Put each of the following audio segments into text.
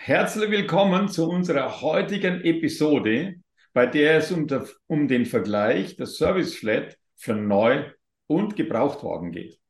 Herzlich willkommen zu unserer heutigen Episode, bei der es um den Vergleich der Service Flat für Neu- und Gebrauchtwagen geht.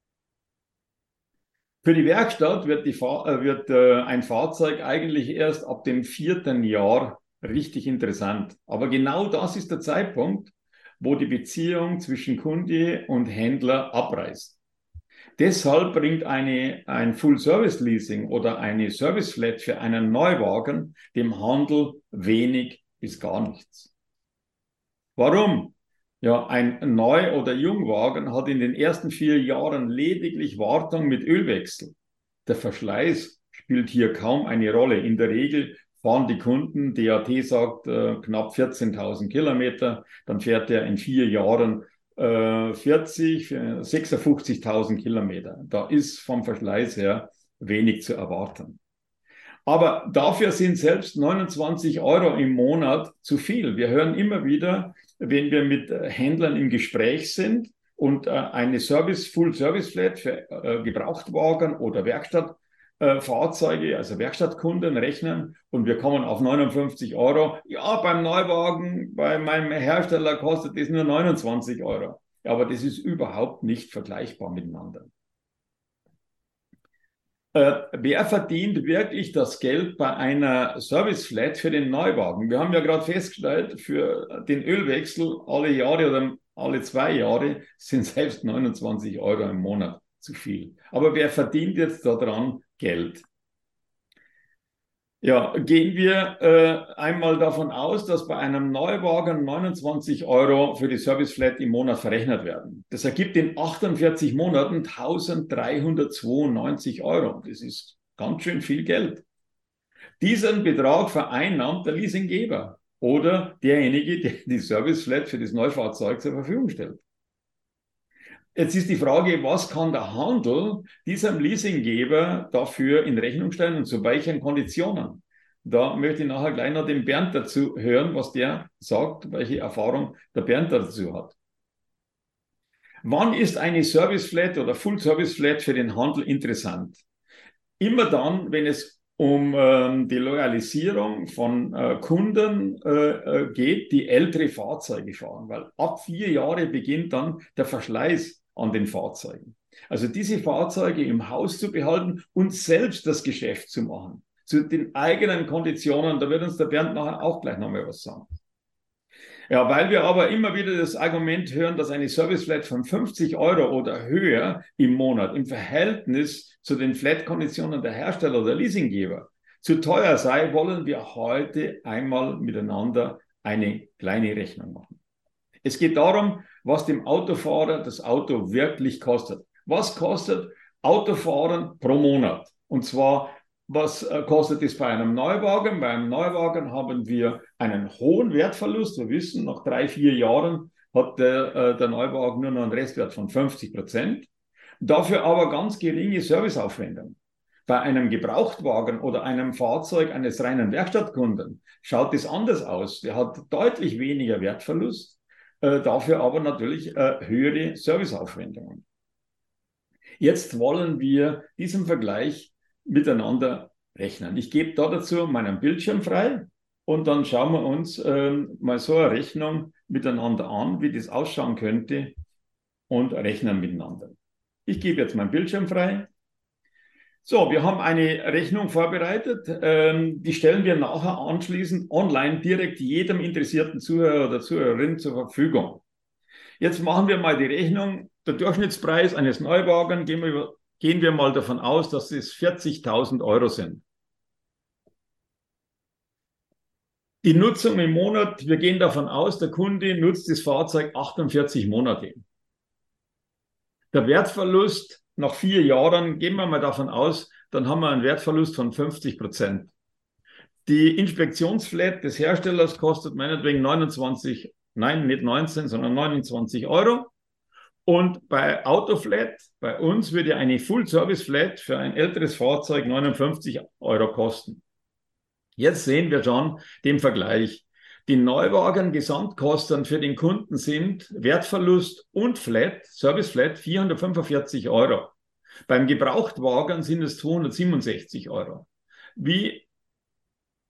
Für die Werkstatt wird ein Fahrzeug eigentlich erst ab dem 4. Jahr richtig interessant. Aber genau das ist der Zeitpunkt, wo die Beziehung zwischen Kunde und Händler abreißt. Deshalb bringt ein Full-Service-Leasing oder eine Service-Flat für einen Neuwagen dem Handel wenig bis gar nichts. Warum? Ja, ein Neu- oder Jungwagen hat in den ersten 4 Jahren lediglich Wartung mit Ölwechsel. Der Verschleiß spielt hier kaum eine Rolle. In der Regel fahren die Kunden, DAT sagt knapp 14.000 Kilometer, dann fährt er in 4 Jahren 56.000 Kilometer. Da ist vom Verschleiß her wenig zu erwarten. Aber dafür sind selbst 29 Euro im Monat zu viel. Wir hören immer wieder, wenn wir mit Händlern im Gespräch sind und eine Full-Service-Flat für Gebrauchtwagen oder Werkstattfahrzeuge, also Werkstattkunden rechnen und wir kommen auf 59 Euro. Ja, beim Neuwagen, bei meinem Hersteller kostet das nur 29 Euro. Aber das ist überhaupt nicht vergleichbar miteinander. Wer verdient wirklich das Geld bei einer Service-Flat für den Neuwagen? Wir haben ja gerade festgestellt, für den Ölwechsel alle Jahre oder alle 2 Jahre sind selbst 29 Euro im Monat zu viel. Aber wer verdient jetzt daran Geld? Ja, gehen wir einmal davon aus, dass bei einem Neuwagen 29 Euro für die Service-Flat im Monat verrechnet werden. Das ergibt in 48 Monaten 1.392 Euro. Das ist ganz schön viel Geld. Diesen Betrag vereinnahmt der Leasinggeber oder derjenige, der die Service-Flat für das Neufahrzeug zur Verfügung stellt. Jetzt ist die Frage, was kann der Handel diesem Leasinggeber dafür in Rechnung stellen und zu welchen Konditionen? Da möchte ich nachher gleich noch den Bernd dazu hören, was der sagt, welche Erfahrung der Bernd dazu hat. Wann ist eine Service-Flat oder Full-Service-Flat für den Handel interessant? Immer dann, wenn es um die Loyalisierung von Kunden geht, die ältere Fahrzeuge fahren, weil ab 4 Jahre beginnt dann der Verschleiß an den Fahrzeugen. Also diese Fahrzeuge im Haus zu behalten und selbst das Geschäft zu machen, zu den eigenen Konditionen, da wird uns der Bernd nachher auch gleich nochmal was sagen. Ja, weil wir aber immer wieder das Argument hören, dass eine Service-Flat von 50 Euro oder höher im Monat im Verhältnis zu den Flat-Konditionen der Hersteller oder Leasinggeber zu teuer sei, wollen wir heute einmal miteinander eine kleine Rechnung machen. Es geht darum, was dem Autofahrer das Auto wirklich kostet. Was kostet Autofahren pro Monat? Und zwar, was kostet es bei einem Neuwagen? Bei einem Neuwagen haben wir einen hohen Wertverlust. Wir wissen, nach 3, 4 Jahren hat der Neuwagen nur noch einen Restwert von 50%. Dafür aber ganz geringe Serviceaufwendungen. Bei einem Gebrauchtwagen oder einem Fahrzeug eines reinen Werkstattkunden schaut es anders aus. Der hat deutlich weniger Wertverlust, dafür aber natürlich höhere Serviceaufwendungen. Jetzt wollen wir diesen Vergleich miteinander rechnen. Ich gebe da dazu meinen Bildschirm frei und dann schauen wir uns mal so eine Rechnung miteinander an, wie das ausschauen könnte und rechnen miteinander. Ich gebe jetzt meinen Bildschirm frei. So, wir haben eine Rechnung vorbereitet. Die stellen wir nachher anschließend online direkt jedem interessierten Zuhörer oder Zuhörerin zur Verfügung. Jetzt machen wir mal die Rechnung. Der Durchschnittspreis eines Neuwagens, gehen wir mal davon aus, dass es 40.000 Euro sind. Die Nutzung im Monat, wir gehen davon aus, der Kunde nutzt das Fahrzeug 48 Monate. Der Wertverlust nach 4 Jahren, gehen wir mal davon aus, dann haben wir einen Wertverlust von 50%. Die Inspektionsflat des Herstellers kostet meinetwegen 29, nein, nicht 19, sondern 29 Euro. Und bei Autoflat, bei uns, würde eine Full-Service-Flat für ein älteres Fahrzeug 59 Euro kosten. Jetzt sehen wir schon den Vergleich. Die Neuwagen-Gesamtkosten für den Kunden sind Wertverlust und Flat, Service-Flat 445 Euro. Beim Gebrauchtwagen sind es 267 Euro. Wie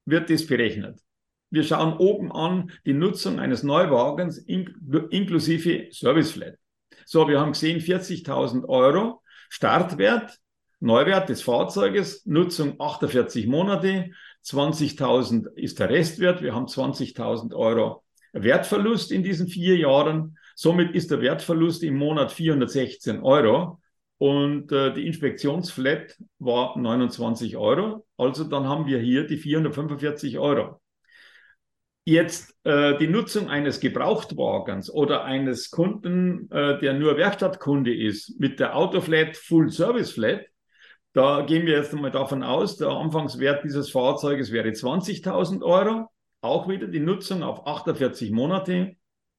wird das berechnet. Wir schauen oben an die Nutzung eines Neuwagens inklusive Serviceflat. So, wir haben gesehen 40.000 Euro Startwert, Neuwert des Fahrzeuges, Nutzung 48 Monate, 20.000 ist der Restwert. Wir haben 20.000 Euro Wertverlust in diesen 4 Jahren. Somit ist der Wertverlust im Monat 416 Euro und die Inspektionsflat war 29 Euro. Also dann haben wir hier die 445 Euro. Jetzt die Nutzung eines Gebrauchtwagens oder eines Kunden, der nur Werkstattkunde ist, mit der Autoflat Full Service Flat, da gehen wir jetzt einmal davon aus, der Anfangswert dieses Fahrzeuges wäre 20.000 Euro. Auch wieder die Nutzung auf 48 Monate.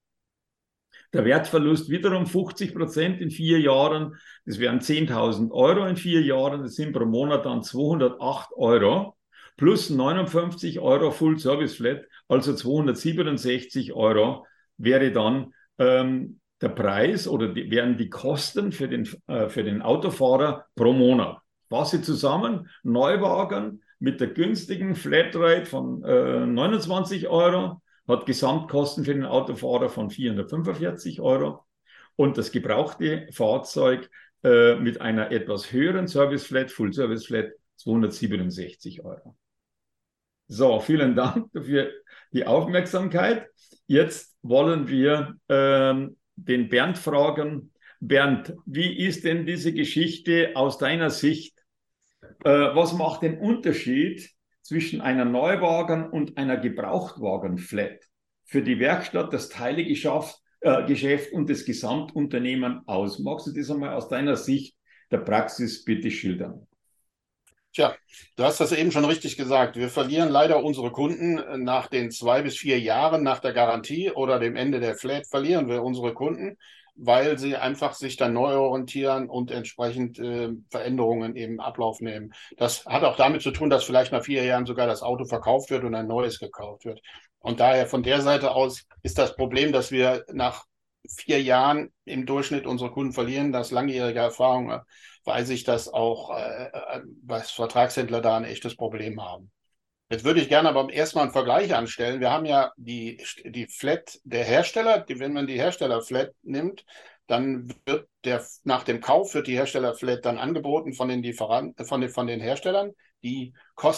Der Wertverlust wiederum 50% in 4 Jahren. Das wären 10.000 Euro in 4 Jahren. Das sind pro Monat dann 208 Euro. Plus 59 Euro Full Service Flat, also 267 Euro wäre dann der Preis oder wären die Kosten für den Autofahrer pro Monat. Fasse zusammen, Neuwagen mit der günstigen Flatrate von 29 Euro, hat Gesamtkosten für den Autofahrer von 445 Euro und das gebrauchte Fahrzeug mit einer etwas höheren Service-Flat, Full-Service-Flat, 267 Euro. So, vielen Dank für die Aufmerksamkeit. Jetzt wollen wir den Bernd fragen. Bernd, wie ist denn diese Geschichte aus deiner Sicht? Was macht den Unterschied zwischen einer Neuwagen- und einer Gebrauchtwagen-Flat für die Werkstatt, das Teilegeschäft und das Gesamtunternehmen aus? Magst du das einmal aus deiner Sicht der Praxis bitte schildern? Tja, du hast das eben schon richtig gesagt. Wir verlieren leider unsere Kunden nach den 2 bis 4 Jahren nach der Garantie oder dem Ende der Flat verlieren wir unsere Kunden, weil sie einfach sich dann neu orientieren und entsprechend Veränderungen im Ablauf nehmen. Das hat auch damit zu tun, dass vielleicht nach 4 Jahren sogar das Auto verkauft wird und ein neues gekauft wird. Und daher von der Seite aus ist das Problem, dass wir nach 4 Jahren im Durchschnitt unsere Kunden verlieren. Das langjährige Erfahrung weiß ich, dass auch was Vertragshändler da ein echtes Problem haben. Jetzt würde ich gerne aber erstmal einen Vergleich anstellen. Wir haben ja die Flat der Hersteller. Wenn man die Hersteller-Flat nimmt, dann wird nach dem Kauf wird die Hersteller-Flat dann angeboten von den Lieferanten, von den Herstellern. Die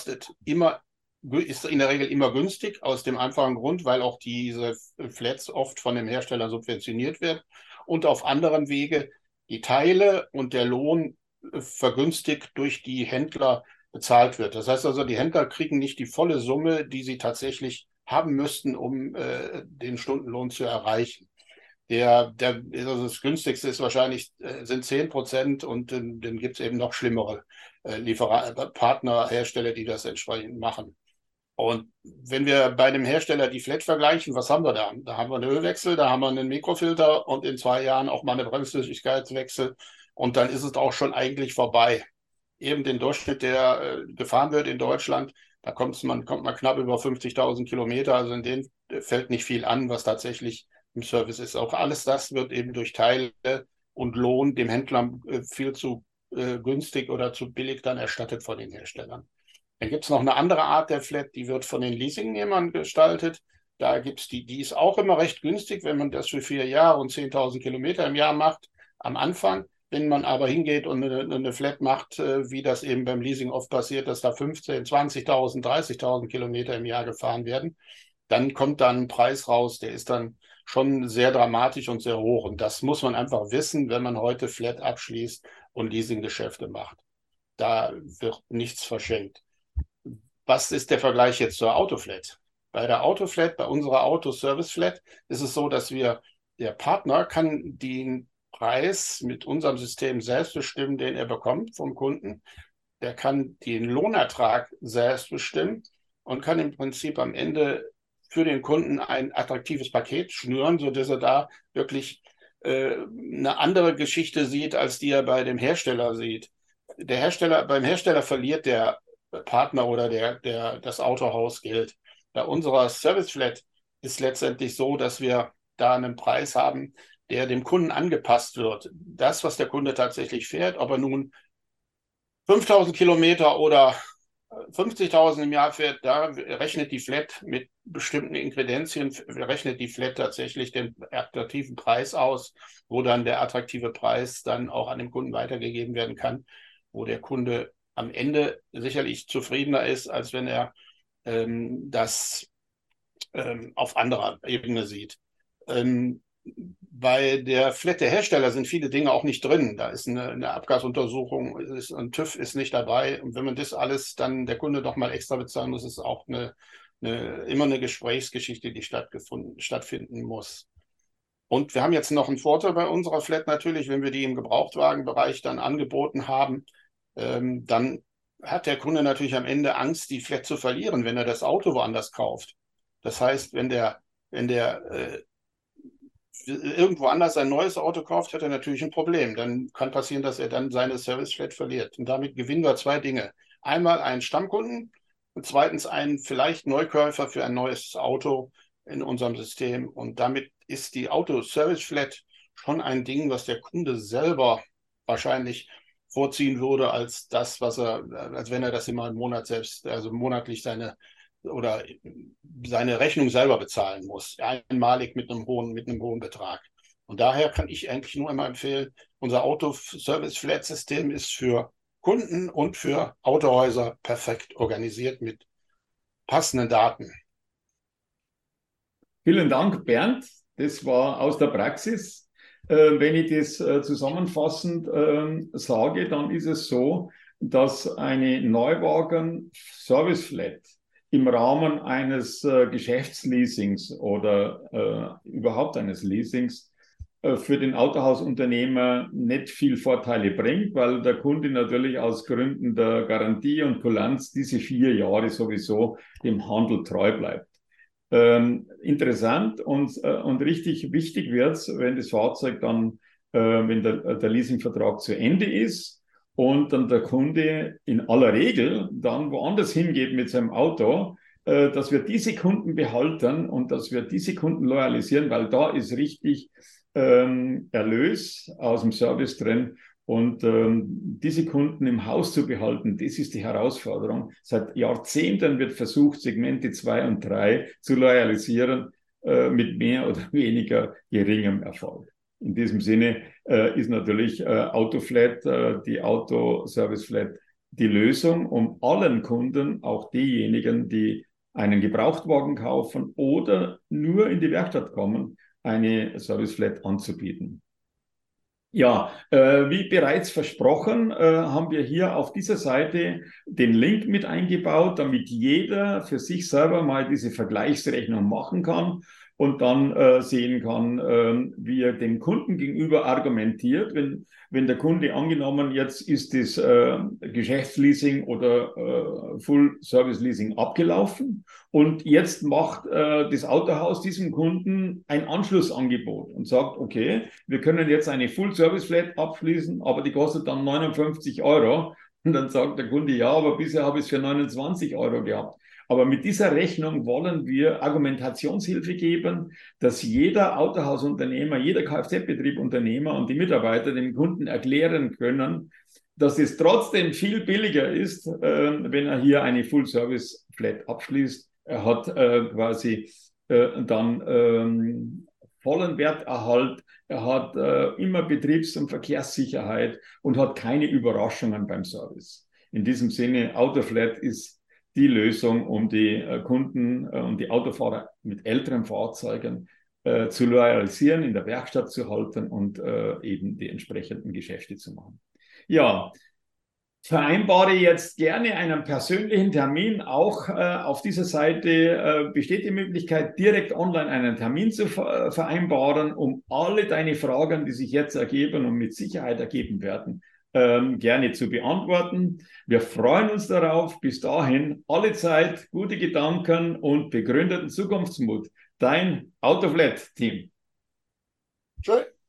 ist in der Regel immer günstig, aus dem einfachen Grund, weil auch diese Flats oft von dem Hersteller subventioniert wird und auf anderen Wege die Teile und der Lohn vergünstigt durch die Händler bezahlt wird. Das heißt also, die Händler kriegen nicht die volle Summe, die sie tatsächlich haben müssten, um den Stundenlohn zu erreichen. Also das günstigste ist wahrscheinlich sind 10% und dann gibt es eben noch schlimmere Partner, Hersteller, die das entsprechend machen. Und wenn wir bei dem Hersteller die Flat vergleichen, was haben wir da? Da haben wir einen Ölwechsel, da haben wir einen Mikrofilter und in 2 Jahren auch mal eine Bremsflüssigkeitswechsel und dann ist es auch schon eigentlich vorbei. Eben den Durchschnitt, der gefahren wird in Deutschland, da kommt man knapp über 50.000 Kilometer, also in denen fällt nicht viel an, was tatsächlich im Service ist. Auch alles das wird eben durch Teile und Lohn dem Händler viel zu günstig oder zu billig dann erstattet von den Herstellern. Dann gibt es noch eine andere Art der Flat, die wird von den Leasingnehmern gestaltet. Da gibt es die ist auch immer recht günstig, wenn man das für 4 Jahre und 10.000 Kilometer im Jahr macht am Anfang. Wenn man aber hingeht und eine Flat macht, wie das eben beim Leasing oft passiert, dass da 15.000, 20.000, 30.000 Kilometer im Jahr gefahren werden, dann kommt dann ein Preis raus, der ist dann schon sehr dramatisch und sehr hoch. Und das muss man einfach wissen, wenn man heute Flat abschließt und Leasinggeschäfte macht. Da wird nichts verschenkt. Was ist der Vergleich jetzt zur Autoflat? Bei der Autoflat, bei unserer Autoservice-Flat, ist es so, dass der Partner kann den Preis mit unserem System selbst bestimmen, den er bekommt vom Kunden. Der kann den Lohnertrag selbst bestimmen und kann im Prinzip am Ende für den Kunden ein attraktives Paket schnüren, sodass er da wirklich eine andere Geschichte sieht, als die er bei dem Hersteller sieht. Beim Hersteller verliert der Partner oder das Autohaus Geld. Bei unserer Service Flat ist letztendlich so, dass wir da einen Preis haben, der dem Kunden angepasst wird. Das, was der Kunde tatsächlich fährt, ob er nun 5.000 Kilometer oder 50.000 im Jahr fährt, da rechnet die Flat mit bestimmten Ingredienzien, rechnet die Flat tatsächlich den attraktiven Preis aus, wo dann der attraktive Preis dann auch an den Kunden weitergegeben werden kann, wo der Kunde am Ende sicherlich zufriedener ist, als wenn er das auf anderer Ebene sieht. Bei der Flat der Hersteller sind viele Dinge auch nicht drin. Da ist eine Abgasuntersuchung, ein TÜV ist nicht dabei. Und wenn man das alles dann der Kunde doch mal extra bezahlen muss, ist es auch immer eine Gesprächsgeschichte, die stattfinden muss. Und wir haben jetzt noch einen Vorteil bei unserer Flat natürlich, wenn wir die im Gebrauchtwagenbereich dann angeboten haben, dann hat der Kunde natürlich am Ende Angst, die Flat zu verlieren, wenn er das Auto woanders kauft. Das heißt, wenn der irgendwo anders ein neues Auto kauft, hat er natürlich ein Problem. Dann kann passieren, dass er dann seine Service-Flat verliert. Und damit gewinnen wir zwei Dinge. Einmal einen Stammkunden und zweitens einen vielleicht Neukäufer für ein neues Auto in unserem System. Und damit ist die Auto-Service-Flat schon ein Ding, was der Kunde selber wahrscheinlich vorziehen würde, als das, als wenn er das immer im Monat selbst, also monatlich seine Rechnung selber bezahlen muss, einmalig mit einem hohen Betrag. Und daher kann ich eigentlich nur immer empfehlen, unser Auto-Service-Flat-System ist für Kunden und für Autohäuser perfekt organisiert mit passenden Daten. Vielen Dank, Bernd. Das war aus der Praxis. Wenn ich das zusammenfassend sage, dann ist es so, dass eine Neuwagen-Service-Flat im Rahmen eines Geschäftsleasings oder überhaupt eines Leasings für den Autohausunternehmer nicht viel Vorteile bringt, weil der Kunde natürlich aus Gründen der Garantie und Kulanz diese 4 Jahre sowieso dem Handel treu bleibt. Interessant und richtig wichtig wird es, wenn das Fahrzeug dann, wenn der Leasingvertrag zu Ende ist und dann der Kunde in aller Regel dann woanders hingeht mit seinem Auto, dass wir diese Kunden behalten und dass wir diese Kunden loyalisieren, weil da ist richtig Erlös aus dem Service drin. Und diese Kunden im Haus zu behalten, das ist die Herausforderung. Seit Jahrzehnten wird versucht, Segmente 2 und 3 zu loyalisieren, mit mehr oder weniger geringem Erfolg. In diesem Sinne ist natürlich Autoflat, die Auto-Service-Flat, die Lösung, um allen Kunden, auch diejenigen, die einen Gebrauchtwagen kaufen oder nur in die Werkstatt kommen, eine Service-Flat anzubieten. Ja, wie bereits versprochen, haben wir hier auf dieser Seite den Link mit eingebaut, damit jeder für sich selber mal diese Vergleichsrechnung machen kann und dann sehen kann, wie er dem Kunden gegenüber argumentiert. Wenn der Kunde angenommen, jetzt ist das Geschäftsleasing oder Full-Service-Leasing abgelaufen und jetzt macht das Autohaus diesem Kunden ein Anschlussangebot und sagt, okay, wir können jetzt eine Full-Service-Flat abschließen, aber die kostet dann 59 Euro. Und dann sagt der Kunde, ja, aber bisher habe ich es für 29 Euro gehabt. Aber mit dieser Rechnung wollen wir Argumentationshilfe geben, dass jeder Autohausunternehmer, jeder Kfz-Betrieb-Unternehmer und die Mitarbeiter dem Kunden erklären können, dass es trotzdem viel billiger ist, wenn er hier eine Full-Service-Flat abschließt. Er hat quasi dann vollen Werterhalt, er hat immer Betriebs- und Verkehrssicherheit und hat keine Überraschungen beim Service. In diesem Sinne, Autoflat ist die Lösung, um die Kunden und die Autofahrer mit älteren Fahrzeugen zu loyalisieren, in der Werkstatt zu halten und eben die entsprechenden Geschäfte zu machen. Ja, vereinbare jetzt gerne einen persönlichen Termin. Auch auf dieser Seite besteht die Möglichkeit, direkt online einen Termin zu vereinbaren, um alle deine Fragen, die sich jetzt ergeben und mit Sicherheit ergeben werden, gerne zu beantworten. Wir freuen uns darauf. Bis dahin alle Zeit, gute Gedanken und begründeten Zukunftsmut. Dein Autoflat-Team. Tschüss.